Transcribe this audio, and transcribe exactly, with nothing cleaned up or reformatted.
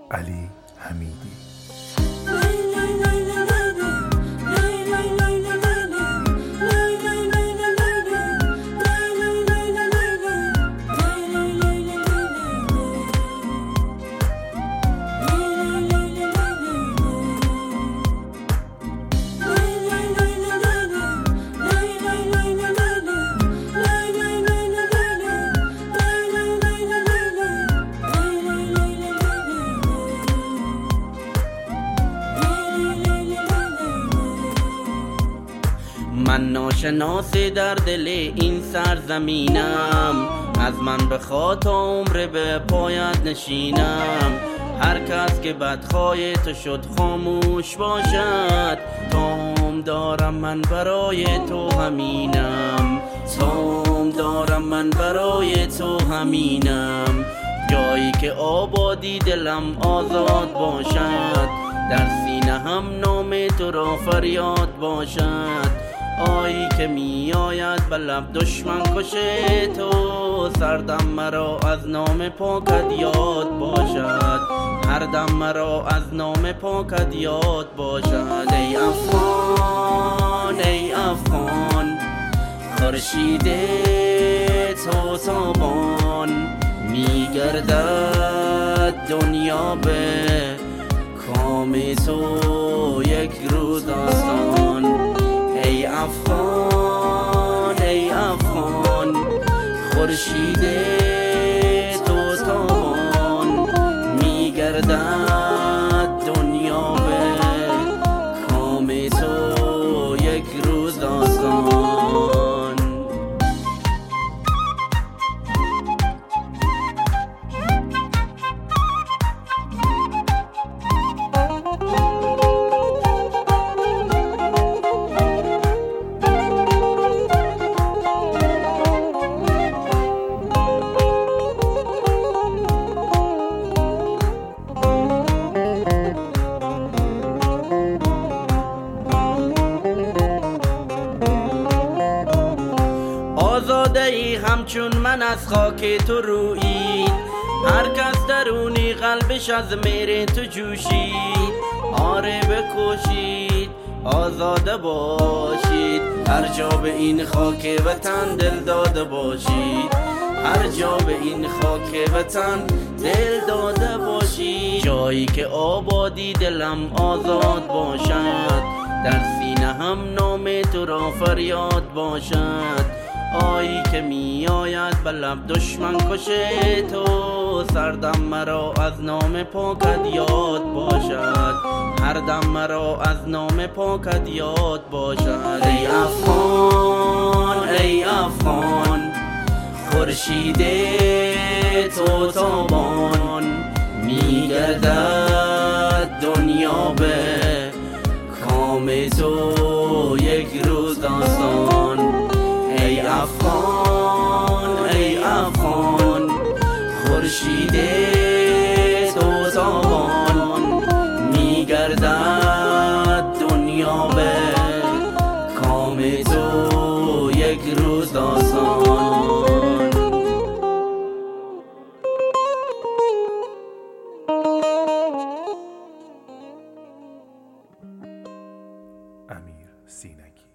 علی حمیدی. من ناشناس در دل این سرزمینم، از من بخواه تا عمر به پایت نشینم. هر کس که بدخواه تو شد خاموش باشد، تام دارم من برای تو همینم. تام دارم من برای تو همینم. جایی که آبادی دلم آزاد باشد، در سینه هم نام تو را فریاد باشد. آیی که می آید به لب دشمن کشه تو، سردم مرا از نام پاکت یاد باشد. هر دم مرا از نام پاکت یاد باشد. ای افغان ای افغان، خورشید تو تابان، می گردد دنیا به کام تو یک روز آسان. ای افغان ای افغان، خورشید تو تابان، می گردد دنیا به کام تو یک روز آسان. آزاده ای همچون من از خاک تو رویید، هر کس درونی قلبش از مهر تو جوشید. آره بکوشید آزاده باشید، هر جا به این خاک وطن دل داده باشید. هر جا به این خاک وطن دل داده باشید. جایی که آبادی دلم آزاد باشد، در سینه هم نام تو را فریاد باشد. آیی که می آید به لب دشمن کشه تو، سردم مرا از نام پاکت یاد باشد. هر دم مرا از نام پاکت یاد باشد. ای افغان ای افغان، خورشید تو تابان، می گردد دنیا به کام تو یک روز آسان. ای افغان ای افغان، خورشید تو تابان، می گردد دنیا به کام تو یک روز آسان. امیر سینگی.